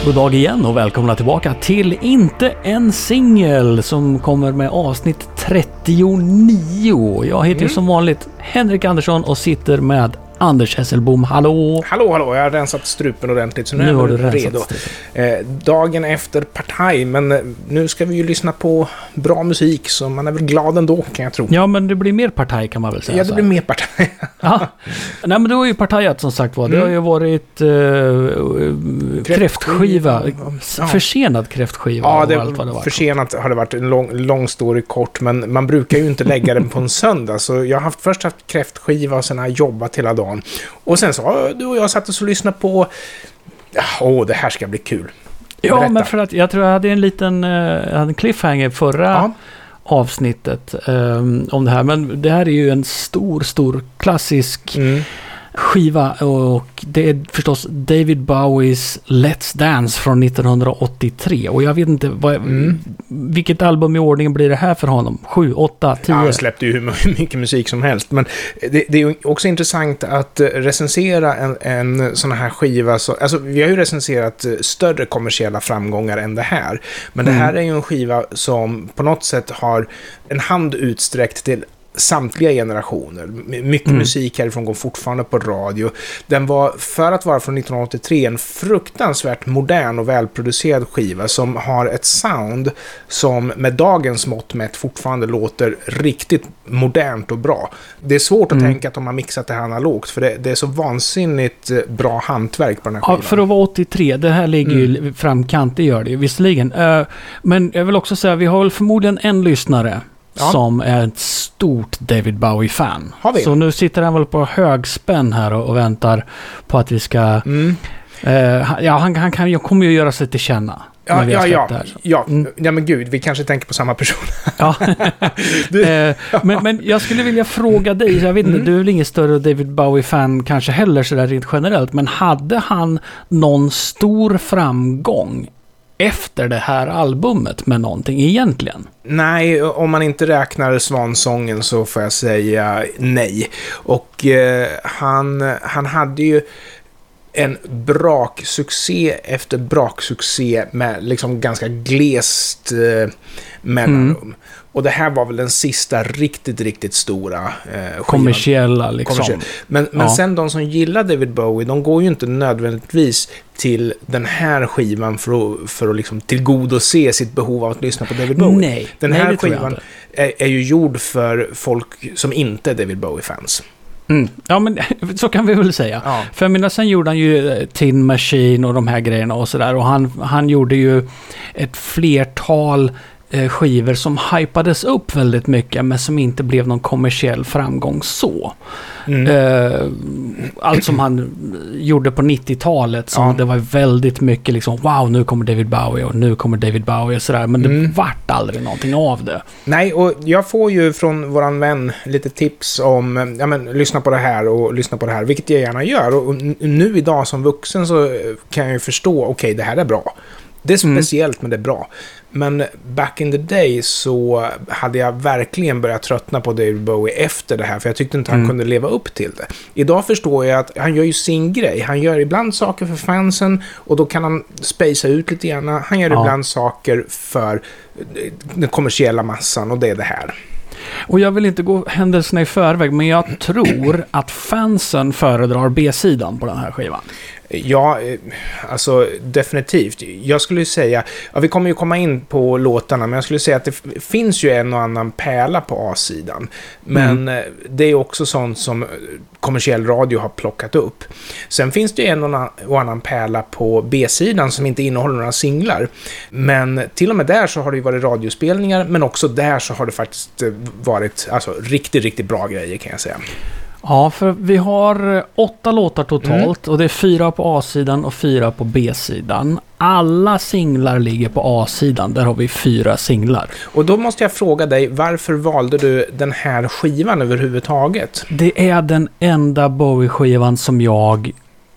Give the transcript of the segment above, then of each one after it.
God dag igen och välkomna tillbaka till Inte en singel som kommer med avsnitt 39. Jag heter ju som vanligt Henrik Andersson och sitter med Anders Hesselbom. Hallå! Hallå, jag har rensat strupen ordentligt så nu är jag redo. Dagen efter partaj, men nu ska vi ju lyssna på bra musik så man är väl glad ändå, kan jag tro. Ja, men det blir mer partaj kan man väl säga. Ja, det blir mer partaj. Ja. Nej, men det har ju partajat som sagt var. Det har ju varit kräftskiva. Försenad kräftskiva. Ja, allt vad det var. Försenat har det varit en lång story kort, men man brukar ju inte lägga den på en söndag. Så jag har först haft kräftskiva och sen har jag jobbat hela dagen. Och sen så du och jag satt och lyssnade på det här ska bli kul. Ja, Berätta. men för att jag tror jag hade en liten cliffhanger förra avsnittet om det här. Men det här är ju en stor klassisk skiva och det är förstås David Bowies Let's Dance från 1983 och jag vet inte vilket album i ordningen blir det här för honom? 7, 8, 10? Ja, han släppte ju hur mycket musik som helst, men det är ju också intressant att recensera en sån här skiva. Alltså, vi har ju recenserat större kommersiella framgångar än det här, men det här är ju en skiva som på något sätt har en hand utsträckt till samtliga generationer. Mycket musik härifrån går fortfarande på radio. Den var, för att vara från 1983, en fruktansvärt modern och välproducerad skiva som har ett sound som med dagens mått mätt fortfarande låter riktigt modernt och bra. Det är svårt att tänka att de har mixat det här analogt, för det är så vansinnigt bra hantverk på den här skivan. Ja, för att vara 83, det här ligger ju framkant, det gör det ju visserligen. Men jag vill också säga, vi har väl förmodligen en lyssnare som är ett stort David Bowie-fan. Så nu sitter han väl på högspänn här och väntar på att vi ska... jag kommer ju göra sig till känna. Ja, men gud, vi kanske tänker på samma person. Ja. Men jag skulle vilja fråga dig, jag vet inte, du är väl ingen större David Bowie-fan kanske heller sådär rent generellt, men hade han någon stor framgång efter det här albumet med någonting egentligen? Nej, om man inte räknar Svansången så får jag säga nej. Och han hade ju en braksuccé efter braksuccé med liksom ganska glest mellanrum. Och det här var väl den sista riktigt stora kommersiella liksom. Men sen de som gillar David Bowie, de går ju inte nödvändigtvis till den här skivan för att liksom tillgodose sitt behov av att lyssna på David Bowie. Nej, den här skivan är ju gjord för folk som inte är David Bowie-fans. Ja, men så kan vi väl säga. Ja. För jag menar, sen gjorde han ju Tin Machine och de här grejerna och sådär. Och han gjorde ju ett flertal skivor som hypades upp väldigt mycket, men som inte blev någon kommersiell framgång så. Allt som han gjorde på 90-talet, som det var väldigt mycket liksom, wow, nu kommer David Bowie och nu kommer David Bowie och sådär, men det vart aldrig någonting av det. Nej, och jag får ju från våran vän lite tips om, lyssna på det här och lyssna på det här, vilket jag gärna gör, och nu idag som vuxen så kan jag ju förstå, okej, det här är bra. Det är speciellt, men det är bra. Men back in the day så hade jag verkligen börjat tröttna på David Bowie efter det här, för jag tyckte inte han kunde leva upp till det. Idag förstår jag att han gör ju sin grej. Han gör ibland saker för fansen och då kan han spacea ut lite grann. Han gör ibland saker för den kommersiella massan, och det är det här. Och jag vill inte gå händelserna i förväg, men jag tror att fansen föredrar B-sidan på den här skivan. Ja, alltså definitivt. Jag skulle säga, vi kommer ju komma in på låtarna, men jag skulle säga att det finns ju en och annan pärla på A-sidan. Men det är också sånt som kommersiell radio har plockat upp. Sen finns det ju en och annan pärla på B-sidan som inte innehåller några singlar. Men till och med där så har det ju varit radiospelningar, men också där så har det faktiskt varit riktigt bra grejer, kan jag säga. Ja, för vi har 8 låtar totalt och det är 4 på A-sidan och 4 på B-sidan. Alla singlar ligger på A-sidan, där har vi 4 singlar. Och då måste jag fråga dig, varför valde du den här skivan överhuvudtaget? Det är den enda Bowie-skivan som jag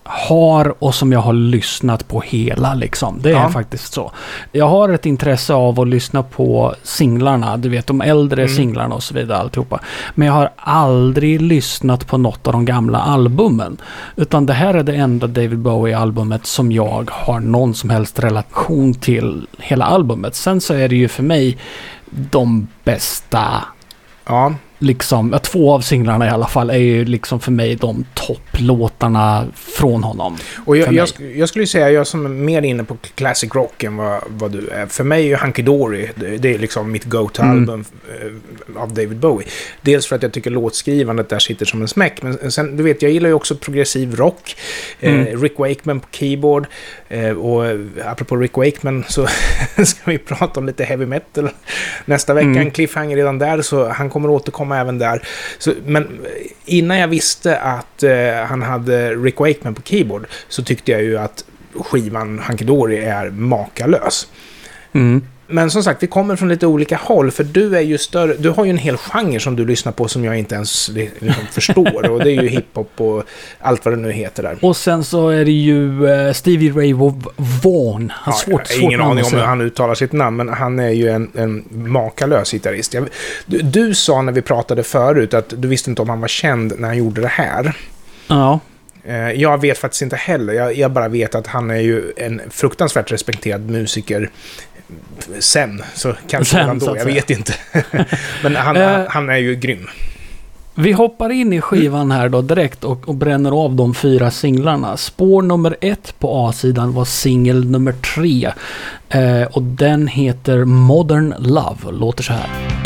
har och som jag har lyssnat på hela liksom. Det är faktiskt så. Jag har ett intresse av att lyssna på singlarna, du vet de äldre singlarna och så vidare alltihopa. Men jag har aldrig lyssnat på något av de gamla albumen. Utan det här är det enda David Bowie-albumet som jag har någon som helst relation till hela albumet. Sen så är det ju för mig de bästa liksom, 2 av singlarna i alla fall är ju liksom för mig de topplåtarna från honom. Och jag skulle ju säga jag som är mer inne på classic rock än vad du är. För mig är ju Hunky Dory, det är liksom mitt go-to-album av David Bowie. Dels för att jag tycker låtskrivandet där sitter som en smäck. Men sen, du vet, jag gillar ju också progressiv rock. Rick Wakeman på keyboard. Och apropå Rick Wakeman så ska vi prata om lite heavy metal nästa vecka. En cliffhanger redan där, så han kommer återkomma även där. Så, men innan jag visste att han hade Rick Wakeman på keyboard så tyckte jag ju att skivan Hunky Dory är makalös. Men som sagt, vi kommer från lite olika håll, för du är ju större, du har ju en hel genre som du lyssnar på som jag inte ens liksom förstår, och det är ju hiphop och allt vad det nu heter där. Och sen så är det ju Stevie Ray Vaughan. Han ingen aning om hur han uttalar sitt namn, men han är ju en makalös gitarrist. Du sa när vi pratade förut att du visste inte om han var känd när han gjorde det här. Ja. Jag vet faktiskt inte heller. Jag bara vet att han är ju en fruktansvärt respekterad musiker sen, så kanske han då, jag vet inte. Men han är ju grym. Vi hoppar in i skivan här då direkt och bränner av de 4 singlarna. Spår nummer 1 på A-sidan var singel nummer 3. Och den heter Modern Love. Låter så här.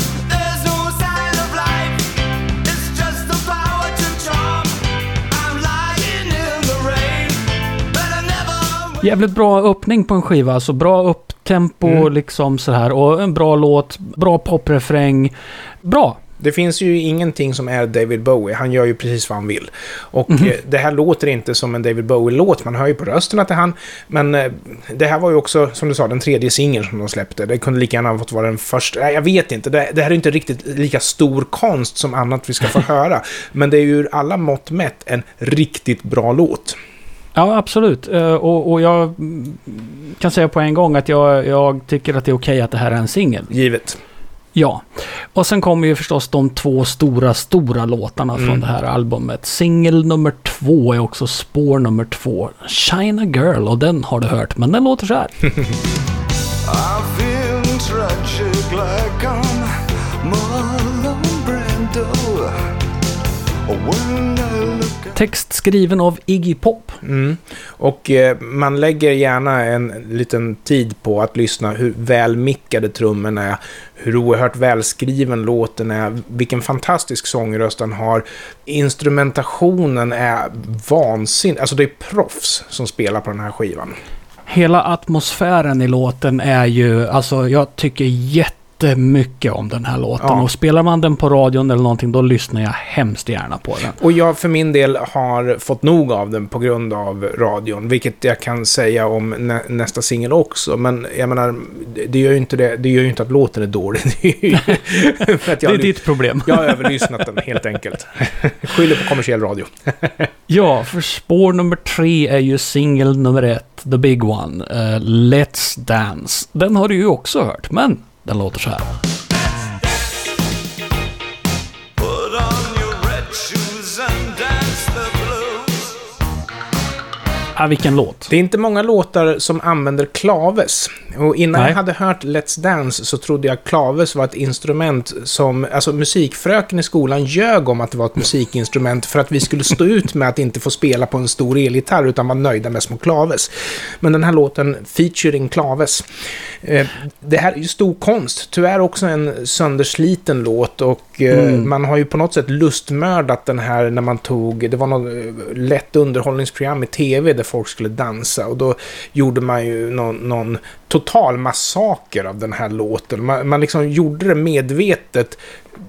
Jävligt bra öppning på en skiva, alltså bra upptempo liksom så här, och en bra låt, bra poprefräng, bra. Det finns ju ingenting som är David Bowie. Han gör ju precis vad han vill. Och det här låter inte som en David Bowie-låt. Man hör ju på rösten att det är han. Men det här var ju också, som du sa, den 3:e singeln som de släppte. Det kunde lika gärna ha fått vara den första. Jag vet inte. Det här är inte riktigt lika stor konst som annat vi ska få höra. Men det är ju alla mått mätt en riktigt bra låt. Ja, absolut. Och jag kan säga på en gång att jag tycker att det är okej att det här är en singel. Givet. Ja. Och sen kommer ju förstås de 2 stora låtarna från det här albumet. Singel nummer 2 är också spår nummer 2. China Girl, och den har du hört, men den låter så här. I feel tragic like I'm Marlon Brando. Text skriven av Iggy Pop. Och man lägger gärna en liten tid på att lyssna hur väl mickade trummorna är, hur oerhört välskriven låten är, vilken fantastisk sångröst han har. Instrumentationen är vansinnig. Alltså det är proffs som spelar på den här skivan. Hela atmosfären i låten är ju, alltså jag tycker jättemycket om den här låten. Och spelar man den på radion eller någonting, då lyssnar jag hemskt gärna på den. Och jag för min del har fått nog av den på grund av radion, vilket jag kan säga om nästa singel också. Men jag menar, det gör ju inte det. Det gör ju inte att låten är dålig. För att det är ditt problem. Jag har överlyssnat den helt enkelt. Skyller på kommersiell radio. Ja, för spår nummer 3 är ju singel nummer 1, The Big One, Let's Dance. Den har du ju också hört, men den låter så här. Vilken låt. Det är inte många låtar som använder klaves. Och innan jag hade hört Let's Dance så trodde jag klaves var ett instrument som, alltså musikfröken i skolan ljög om att det var ett musikinstrument för att vi skulle stå ut med att inte få spela på en stor elgitarr utan vara nöjda med små klaves. Men den här låten featuring klaves. Det här är ju stor konst. Tyvärr också en söndersliten låt, och man har ju på något sätt lustmördat den här när man tog, det var något lätt underhållningsprogram i tv där folk skulle dansa, och då gjorde man ju någon total massaker av den här låten. Man liksom gjorde det medvetet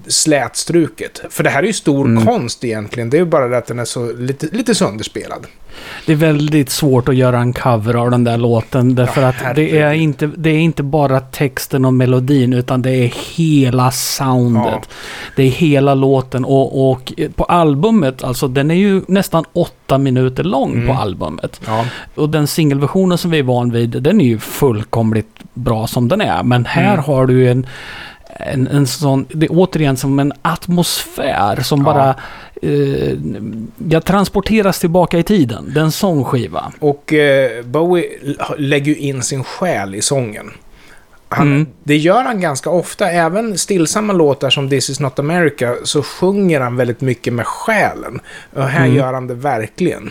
slätstruket. För det här är ju stor konst egentligen. Det är ju bara det att den är så lite sönderspelad. Det är väldigt svårt att göra en cover av den där låten därför att det är inte bara texten och melodin utan det är hela soundet. Ja. Det är hela låten och på albumet, alltså den är ju nästan 8 minuter lång på albumet. Ja. Och den singelversionen som vi är van vid, den är ju fullkomligt bra som den är. Men här har du en sån, det är återigen som en atmosfär som bara jag transporteras tillbaka i tiden. Den sångskiva. Och Bowie lägger ju in sin själ i sången. Det gör han ganska ofta. Även stillsamma låtar som This is not America så sjunger han väldigt mycket med själen. Och här gör han det verkligen.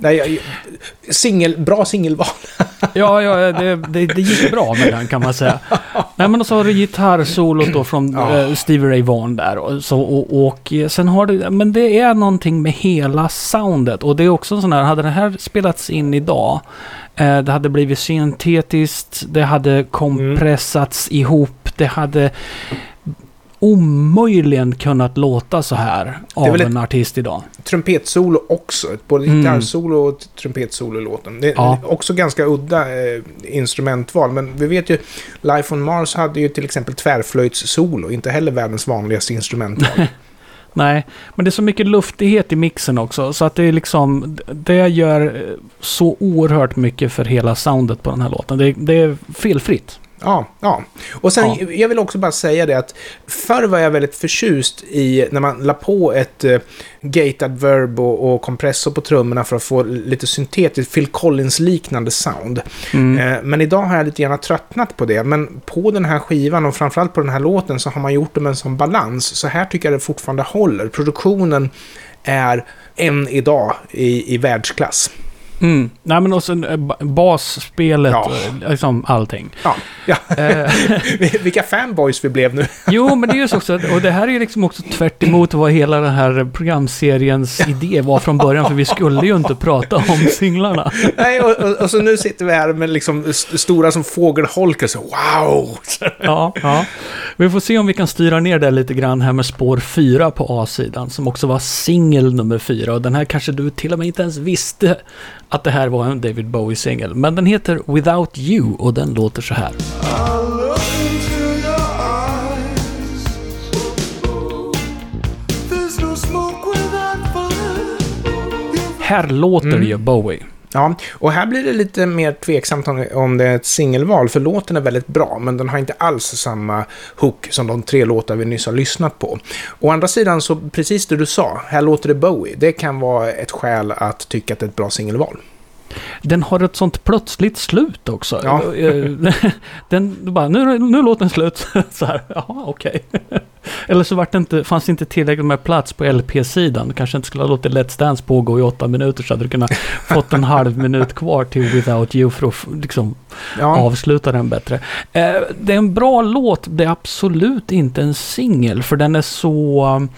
Bra singelval. Det gick bra med den kan man säga. Nej, men så har du gitarrsolot då från Stevie Ray Vaughan där och sen har du, men det är någonting med hela soundet och det är också sån här, hade det här spelats in idag, det hade blivit syntetiskt, det hade kompressats ihop, det hade omöjligen kunnat låta så här av en artist idag. Trumpetsolo också, både gitarrsolo och trumpetsolo i låten. Det är också ganska udda instrumentval, men vi vet ju Life on Mars hade ju till exempel tvärflöjtssolo, inte heller världens vanligaste instrumentval. Nej, men det är så mycket luftighet i mixen också så att det är liksom, det gör så oerhört mycket för hela soundet på den här låten. Det är felfritt. Ja. Och sen, jag vill också bara säga det att förr var jag väldigt förtjust i när man la på ett gated verb och kompressor på trummorna för att få lite syntetiskt Phil Collins-liknande sound. Men idag har jag lite grann tröttnat på det. Men på den här skivan och framförallt på den här låten så har man gjort det med en sån balans. Så här tycker jag det fortfarande håller. Produktionen är än idag i världsklass. Nej, men också basspelet, liksom allting. Vilka fanboys vi blev nu. Jo, men det är ju så också, och det här är liksom också tvärt emot vad hela den här programseriens idé var från början, för vi skulle ju inte prata om singlarna. Nej, och så nu sitter vi här med liksom stora som fågelholkar, så wow! Ja. Vi får se om vi kan styra ner det lite grann här med spår 4 på A-sidan, som också var singel nummer 4, och den här kanske du till och med inte ens visste att det här var en David Bowie-singel. Men den heter Without You och den låter så här. Här låter ju Bowie. Ja, och här blir det lite mer tveksamt om det är ett singelval, för låten är väldigt bra, men den har inte alls samma hook som de 3 låtar vi nyss har lyssnat på. Å andra sidan, så precis det du sa, här låter det Bowie. Det kan vara ett skäl att tycka att det är ett bra singelval. Den har ett sånt plötsligt slut också. Ja. Den bara, nu låter den slut. Så här, jaha, okej. Eller så fanns det inte tillräckligt med plats på LP-sidan. Kanske inte skulle ha låtit Let's Dance pågå i 8 minuter, så hade du kunnat fått en halv minut kvar till Without You för att liksom avsluta den bättre. Det är en bra låt. Det är absolut inte en singel, för den är så...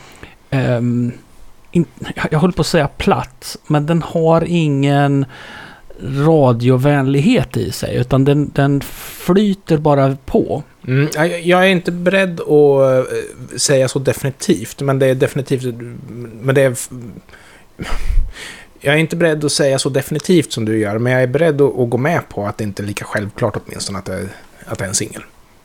jag håller på att säga platt, men den har ingen radiovänlighet i sig, utan den flyter bara på. Jag är inte beredd att säga så definitivt, men det är definitivt, jag är inte beredd att säga så definitivt som du gör, men jag är beredd att gå med på att det inte är lika självklart åtminstone att det är en singel.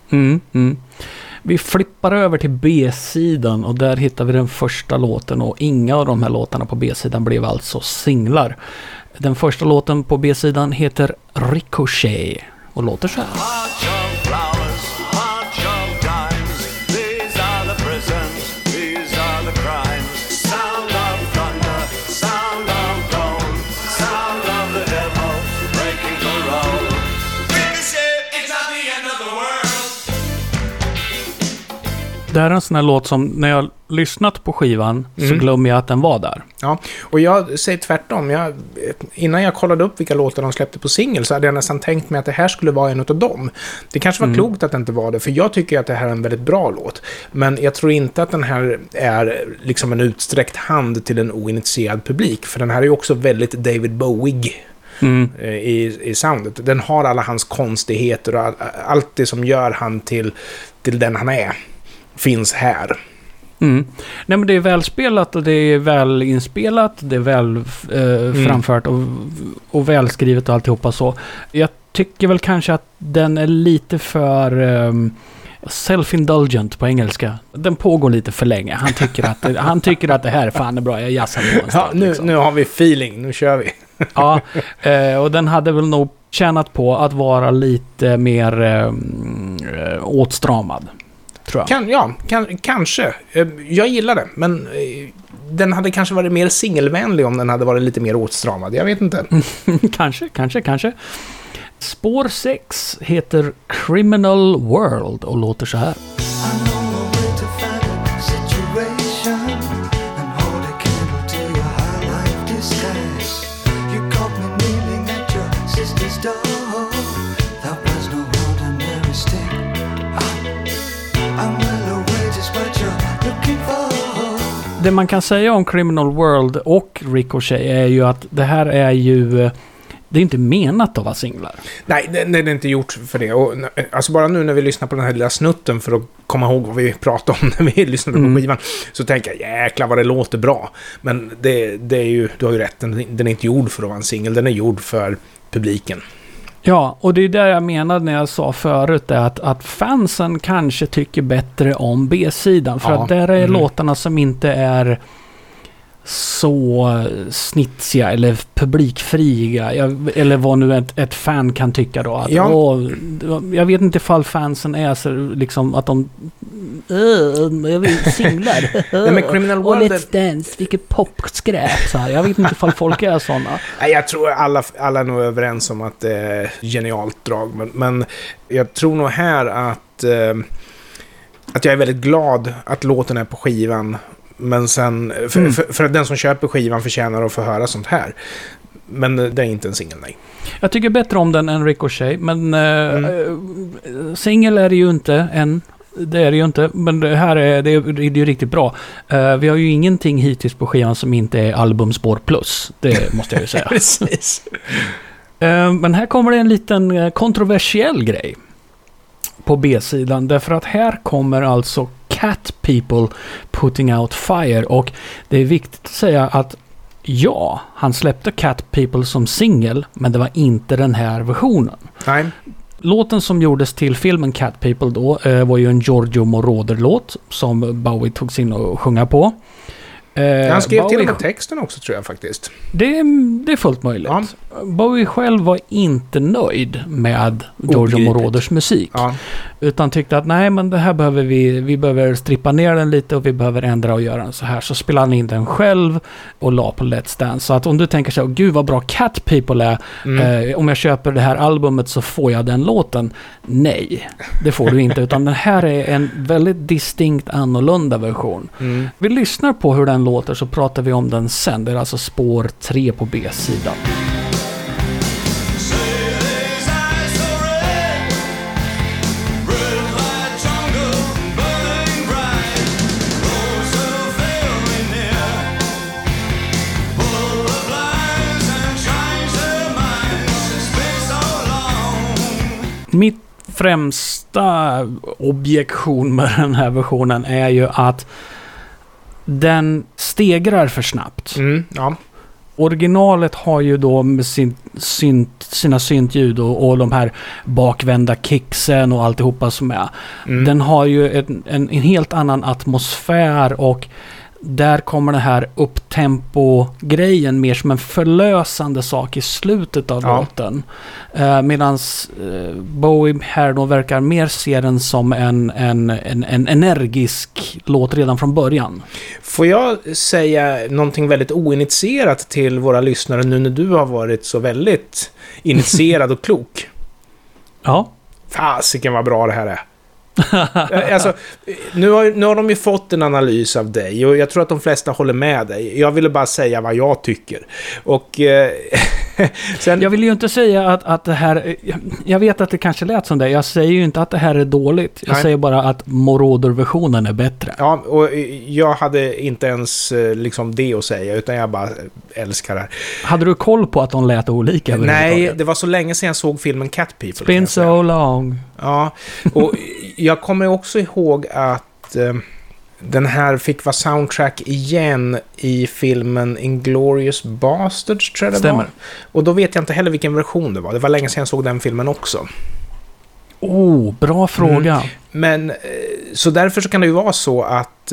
Vi flippar över till B-sidan och där hittar vi den första låten, och inga av de här låtarna på B-sidan blev alltså singlar. Den första låten på B-sidan heter Ricochet och låter så här. Det här är en sån här låt som när jag lyssnat på skivan så glömmer jag att den var där. Ja, och jag säger tvärtom. Innan jag kollade upp vilka låtar de släppte på singel så hade jag nästan tänkt mig att det här skulle vara en av dem. Det kanske var klokt att det inte var det, för jag tycker att det här är en väldigt bra låt. Men jag tror inte att den här är liksom en utsträckt hand till en oinitierad publik, för den här är ju också väldigt David Bowie. I soundet. Den har alla hans konstigheter och allt det som gör han till den han är finns här. Nej, men det är välspelat och det är väl inspelat, det är väl framfört och välskrivet och alltihopa så. Jag tycker väl kanske att den är lite för self-indulgent på engelska. Den pågår lite för länge. Han tycker att det här är fan är bra, jag jassar på en stund, liksom. Nu har vi feeling, nu kör vi. Ja, och den hade väl nog tjänat på att vara lite mer åtstramad. Tror jag. Kanske. Jag gillar det, men den hade kanske varit mer singelvänlig om den hade varit lite mer åtstramad. Jag vet inte. Kanske. Spår 6 heter Criminal World och låter så här. Det man kan säga om Criminal World och Ricochet är ju att det här är ju... Det är inte menat att vara singlar. Nej, det är inte gjort för det. Och, alltså bara nu när vi lyssnar på den här lilla snutten för att komma ihåg vad vi pratade om när vi lyssnade på skivan, så tänker jag, jäklar vad det låter bra. Men det är ju, du har ju rätt, den är inte gjord för att vara en singel, den är gjord för publiken. Ja, och det är det jag menade när jag sa förut, att fansen kanske tycker bättre om B-sidan. För att där är låtarna som inte är så snitsiga eller publikfria, eller vad nu ett fan kan tycka då. Att, jag vet inte ifall fansen är så liksom att de jag vill singlar. Och Let's Dance, vilket popskräp så här. Jag vet inte ifall folk är sådana. Jag tror alla är nog överens om att det är genialt drag, men jag tror nog här att jag är väldigt glad att låten är på skivan. Men sen, för att den som köper skivan förtjänar att få höra sånt här. Men det är inte en singel, nej. Jag tycker bättre om den än Ricochet. Men singel är det ju inte än. Det är det ju inte. Men det här är ju riktigt bra. Vi har ju ingenting hittills på skivan som inte är albumspår plus. Det måste jag ju säga. Precis. Men här kommer det en liten kontroversiell grej på B-sidan. Därför att här kommer alltså Cat People Putting Out Fire, och det är viktigt att säga att han släppte Cat People som singel, men det var inte den här versionen. Nej. Låten som gjordes till filmen Cat People då var ju en Giorgio Moroder-låt som Bowie tog sin och sjunga på. Han skrev till och med texten också, tror jag faktiskt. Det är fullt möjligt. Ja. Bowie själv var inte nöjd med Giorgio Moroders musik. Ja. Utan tyckte att nej, men det här behöver vi behöver strippa ner den lite och vi behöver ändra och göra den så här. Så spelade han in den själv och la på Let's Dance. Så att om du tänker så här, gud vad bra Cat People är, om jag köper det här albumet så får jag den låten. Nej, det får du inte. Utan den här är en väldigt distinkt annorlunda version. Vi lyssnar på hur den låter, så pratar vi om den sen. Det är alltså spår 3 på B-sidan. Mitt främsta objektion med den här versionen är ju att den stegrar för snabbt. Ja. Originalet har ju då med sina syntljud och de här bakvända kicksen och alltihopa som är. Den har ju en helt annan atmosfär, och där kommer det här upptempo-grejen mer som en förlösande sak i slutet av låten. Medans Bowie här då verkar mer se den som en energisk låt redan från början. Får jag säga någonting väldigt oinitierat till våra lyssnare nu när du har varit så väldigt initierad och klok? Ja. Fasiken vad bra det här är. Alltså, nu har de ju fått en analys av dig, och jag tror att de flesta håller med dig. Jag ville bara säga vad jag tycker. Och sen... Jag vill ju inte säga att det här, jag vet att det kanske lät som det. Jag säger ju inte att det här är dåligt. Jag säger bara att Moroder-versionen är bättre. Ja, och jag hade inte ens liksom det att säga, utan jag bara älskar det här. Hade du koll på att de lät olika? Nej, det var så länge sedan jag såg filmen Cat People. It's been so long. Ja, och jag kommer också ihåg att Den här fick vara soundtrack igen i filmen Inglourious Basterds, tror jag det Stämmer. var. Och då vet jag inte heller vilken version det var. Det var länge sedan jag såg den filmen också. Bra fråga. Men så därför så kan det ju vara så att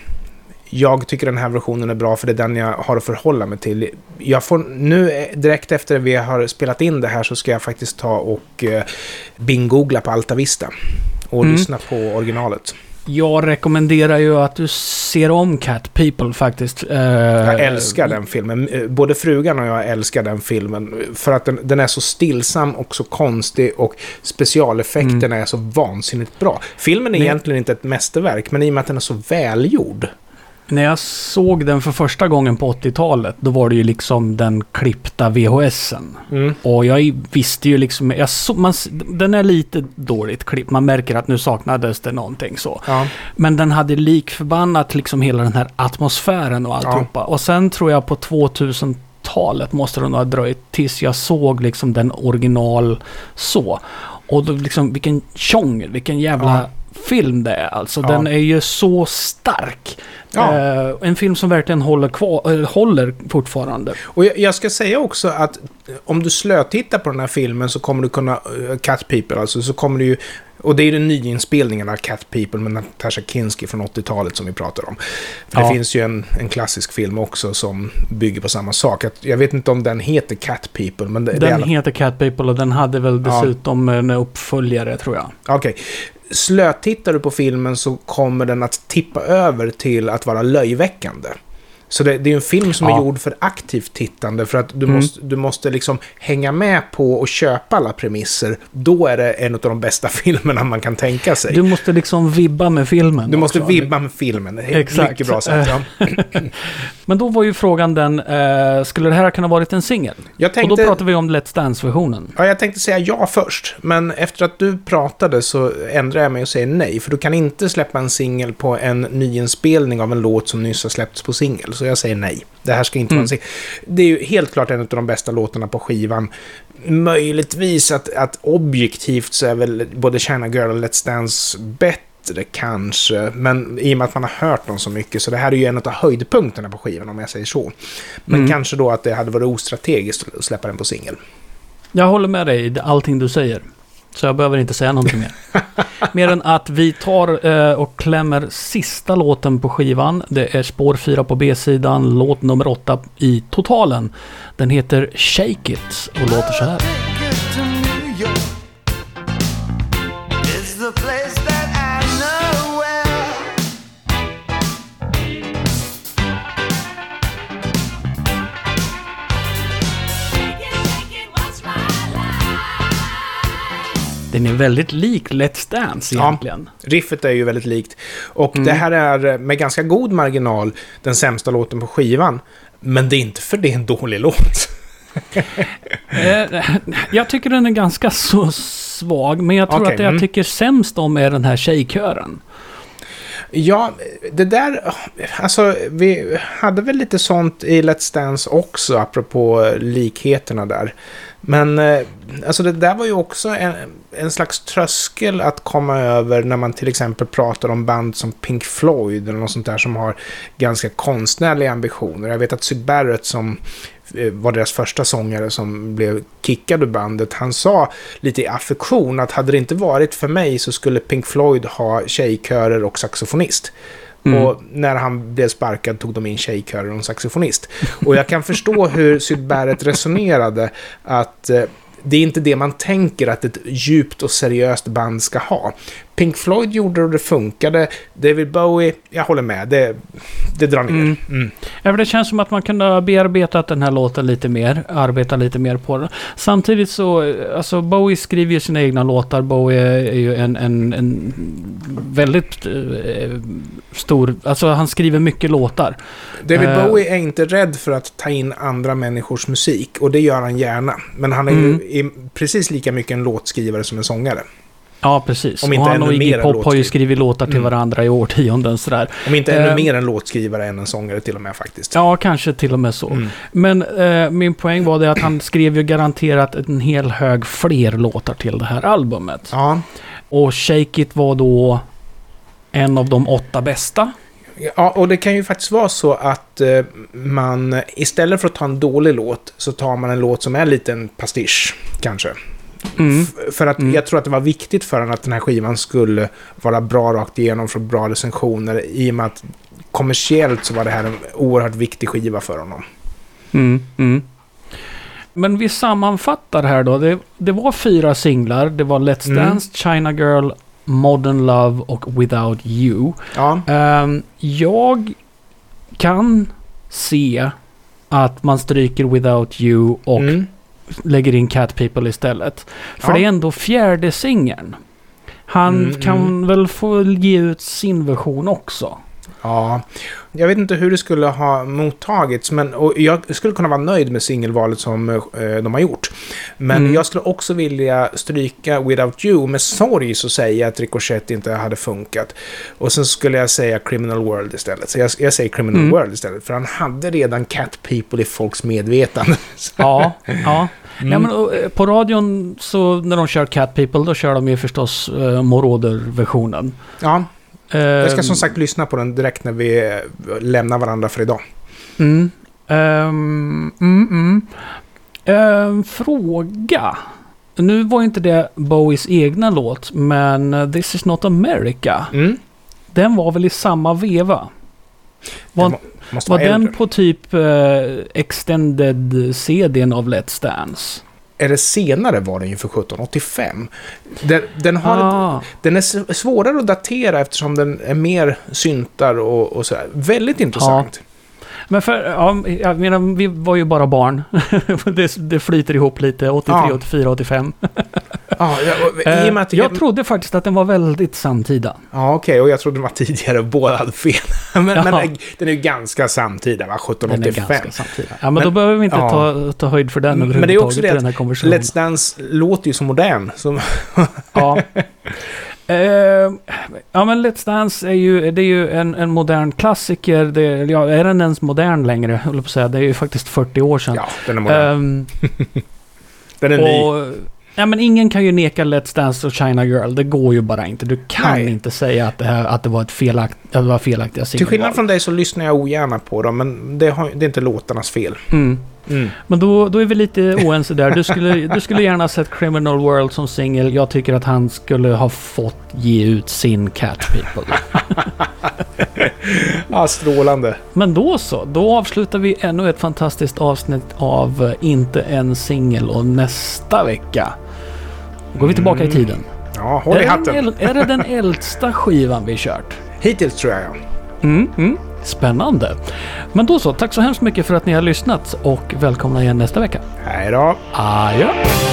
jag tycker den här versionen är bra, för det är den jag har att förhålla mig till. Jag får nu, direkt efter vi har spelat in det här, så ska jag faktiskt ta och bingoogla på Alta Vista och lyssna på originalet. Jag rekommenderar ju att du ser om Cat People faktiskt. Jag älskar den filmen. Både frugan och jag älskar den filmen. För att den är så stillsam och så konstig, och specialeffekterna är så vansinnigt bra. Filmen är egentligen inte ett mästerverk, men i och med att den är så välgjord. När jag såg den för första gången på 80-talet, då var det ju liksom den klippta VHSen. Och jag visste ju liksom, den är lite dåligt klippt. Man märker att nu saknades det någonting så. Ja. Men den hade likförbannat liksom hela den här atmosfären och alltihopa. Och sen tror jag på 2000-talet måste det nog ha dröjt tills jag såg liksom den original så. Och då liksom, vilken jävla film det är. Alltså den är ju så stark. En film som verkligen håller fortfarande. Och jag ska säga också att om du slötittar på den här filmen, så kommer du kunna Cat People, alltså, så kommer du ju, och det är ju den nyinspelningen av Cat People med Natasha Kinski från 80-talet som vi pratar om. För det finns ju en klassisk film också som bygger på samma sak. Jag vet inte om den heter Cat People, men den heter Cat People, och den hade väl dessutom en uppföljare, tror jag. Okej. Slötittar du på filmen, så kommer den att tippa över till att vara löjväckande. Så det är en film som är gjord för aktivt tittande, för att du måste liksom hänga med på och köpa alla premisser. Då är det en av de bästa filmerna man kan tänka sig. Du måste liksom vibba med filmen. Du måste vibba med filmen. Exakt. Mycket bra sagt, Men då var ju frågan den, skulle det här kunna varit en singel? Och då pratar vi om Let's Dance-versionen. Ja, jag tänkte säga ja först. Men efter att du pratade så ändrar jag mig och säger nej. För du kan inte släppa en singel på en nyinspelning av en låt som nyss har släppts på singel. Så jag säger nej. Det här ska inte vara en singel. Det är ju helt klart en av de bästa låtarna på skivan. Möjligtvis att objektivt så är väl både China Girl och Let's Dance bättre kanske. Men i och med att man har hört dem så mycket, så det här är ju en av höjdpunkterna på skivan, om jag säger så. Men kanske då att det hade varit ostrategiskt att släppa den på singel. Jag håller med dig i allting du säger. Så jag behöver inte säga någonting mer. Mer än att vi tar och klämmer sista låten på skivan. Det är spår 4 på B-sidan, låt nummer 8 i totalen. Den heter Shake It och låter så här. Den är väldigt lik Let's Dance egentligen. Ja, riffet är ju väldigt likt. Och det här är med ganska god marginal den sämsta låten på skivan. Men det är inte för det är en dålig låt. Jag tycker den är ganska så svag. Men jag tror att det jag tycker sämst om är den här tjejkören. Ja, det där, alltså vi hade väl lite sånt i Let's Dance också, apropå likheterna där. Men alltså det där var ju också en slags tröskel att komma över när man till exempel pratar om band som Pink Floyd eller något sånt där som har ganska konstnärliga ambitioner. Jag vet att Syd Barrett, som var deras första sångare som blev kickad ur bandet, han sa lite i affektion att hade det inte varit för mig så skulle Pink Floyd ha tjejkörer och saxofonist. Och när han blev sparkad tog de in tjejkörer och en saxofonist. Och jag kan förstå hur Syd Barrett resonerade, att det är inte det man tänker att ett djupt och seriöst band ska ha. Pink Floyd gjorde och det funkade. David Bowie, jag håller med. Det drar ner. Ja, det känns som att man kunde ha bearbetat den här låten lite mer. Arbeta lite mer på den. Samtidigt så, alltså Bowie skriver ju sina egna låtar. Bowie är ju en väldigt stor, alltså han skriver mycket låtar. David Bowie är inte rädd för att ta in andra människors musik. Och det gör han gärna. Men han är ju precis lika mycket en låtskrivare som en sångare. Ja, precis. Om inte och han och Iggy Pop har ju skrivit skrivit låtar till varandra i årtionden. Sådär. Om inte ännu mer en låtskrivare än en sångare till och med faktiskt. Ja, kanske till och med så. Men min poäng var det att han skrev ju garanterat en hel hög fler låtar till det här albumet. Ja. Och Shake It var då en av de 8 bästa. Ja, och det kan ju faktiskt vara så att man istället för att ta en dålig låt så tar man en låt som är lite en pastisch, kanske. För att jag tror att det var viktigt för honom att den här skivan skulle vara bra rakt igenom, för bra recensioner, i och med att kommersiellt så var det här en oerhört viktig skiva för honom. Men vi sammanfattar här då. Det var 4 singlar. Det var Let's Dance, China Girl, Modern Love och Without You. Ja. Jag kan se att man stryker Without You och lägger in Cat People istället. För det är ändå 4:e singeln. Han kan väl få ge ut sin version också. Ja, jag vet inte hur det skulle ha mottagits, och jag skulle kunna vara nöjd med singelvalet som de har gjort. Men jag skulle också vilja stryka Without You med sorg, så säga att Ricochet inte hade funkat. Och sen skulle jag säga Criminal World istället. Så jag säger Criminal World istället, för han hade redan Cat People i folks medvetande. Ja. Ja, men på radion så när de kör Cat People, då kör de ju förstås Moroder-versionen. Ja. Jag ska som sagt lyssna på den direkt när vi lämnar varandra för idag. Fråga. Nu var inte det Bowies egna låt, men This Is Not America. Den var väl i samma veva? Var den på typ extended CD:n av Let's Dance? Är det senare var den ju för 1785. Den är svårare att datera eftersom den är mer syntar och sådär. Väldigt intressant. Ja. Men jag menar, vi var ju bara barn. det flyter ihop lite. 83, 84, 85. Jag trodde faktiskt att den var väldigt samtida. Ja, okej. Och jag trodde den var tidigare och båda hade fel. men den är ju ganska samtida, va? 1785. Den är ganska samtida. Ja, men då behöver vi inte ta höjd för den överhuvudtaget. Men det är också det den här konversationen. Let's Dance låter ju så modern. Ja. Men Let's Dance är ju en modern klassiker. Är den ens modern längre? Jag vill på säga. Det är ju faktiskt 40 år sedan. Ja, den är modern. Den är ny. Ja, men ingen kan ju neka Let's Dance och China Girl. Det går ju bara inte. Du kan inte säga att det var felaktiga signaler. Till skillnad från dig så lyssnar jag ogärna på dem, men det är inte låtarnas fel. Men då är vi lite oense där. Du skulle gärna sett Criminal World som singel. Jag tycker att han skulle ha fått ge ut sin Cat People. Ja, strålande. Men då avslutar vi ännu ett fantastiskt avsnitt av Inte en singel, och nästa vecka går vi tillbaka i tiden. Ja, håll i hatten. Är det den äldsta skivan vi kört? Hittills tror jag. Spännande. Men då så, tack så hemskt mycket för att ni har lyssnat och välkomna igen nästa vecka. Hej då. Adjö.